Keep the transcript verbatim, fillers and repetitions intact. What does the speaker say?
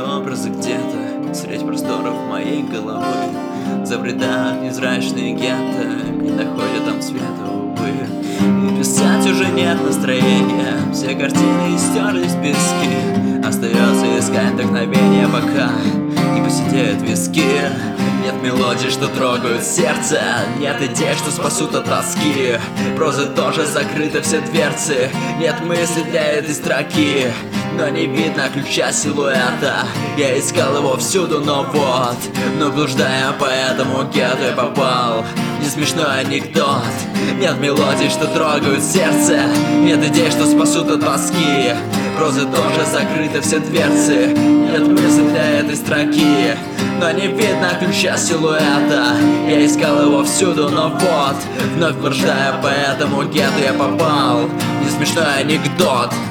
твои образы где-то средь просторов моей головы. Забредают невзрачные гетто, не находят там света, увы. И писать уже нет настроения, все картины стерлись в пески. Остается искать вдохновение, пока не посидеют виски. Нет мелодий, что трогают сердце, нет идей, что спасут от тоски. Прозы тоже закрыты все дверцы, нет мысли для этой строки. Но не видно ключа силуэта, я искал его всюду, но вот. Но блуждая по этому гетто я попал не смешной анекдот. Нет мелодий, что трогают сердце, нет идей, что спасут от тоски. Прозы тоже закрыты все дверцы, нет мысли для этой строки. Но не видно ключа силуэта, я искал его всюду, но вот. Вновь блуждая по этому гетто я попал не смешной анекдот.